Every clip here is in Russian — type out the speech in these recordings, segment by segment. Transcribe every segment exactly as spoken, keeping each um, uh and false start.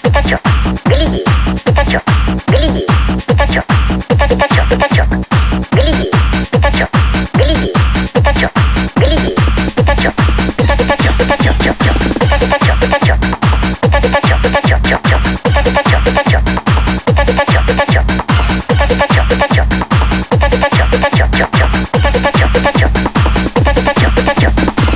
пятачок, гляди, пятачок, гляди, пятачок, пята- пятачок, пятачок, гляди, пятачок, гляди, пятачок, гляди, пятачок, пята- пятачок, пятачок, чок, чок, пята- пятачок, пятачок, пята- пятачок, пятачок, чок, чок, пята- пятачок, пятачок, пята- пятачок, пятачок, пята- пятачок, пятачок, пята- пятачок, пятачок, чок, чок, пята- пятачок, пятачок, пята- пятачок, пятачок.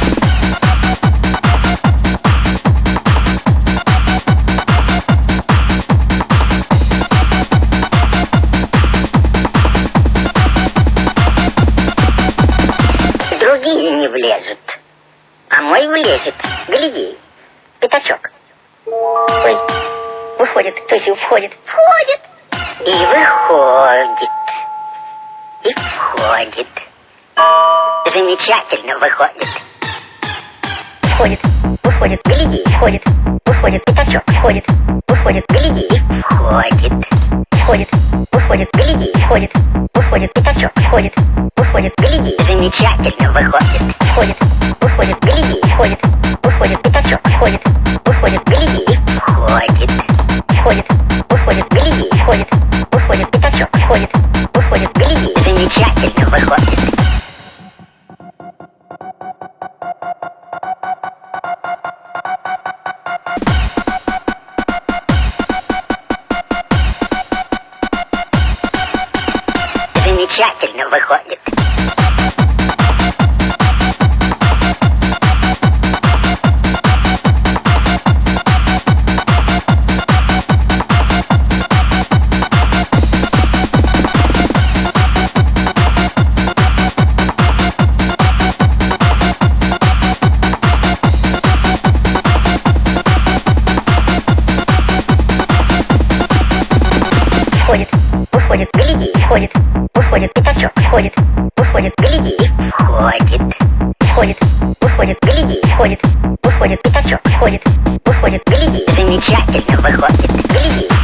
Другие не влезут, а мой влезет. Гляди, пятачок. Ой, выходит, то есть входит, входит и выходит, и входит. Замечательно выходит. Входит, выходит, гляди, входит, выходит, пятачок, входит, выходит, гляди, и входит. Входит, выходит, гляди, входит, выходит, пятачок, входит, выходит, гляди, замечательно выходит. Входит, выходит, гляди, входит, выходит, пятачок, входит, выходит, гляди, и входит. Входит, выходит, гляди, входит, выходит, пятачок, входит, выходит, гляди, замечательно выходит. Замечательно выходит. Входит, выходит, гляди, входит, выходит, пятачок, входит, выходит, гляди, и входит. Входит, выходит, гляди, входит, выходит, пятачок, входит, выходит, гляди, замечательно выходит. Гляди.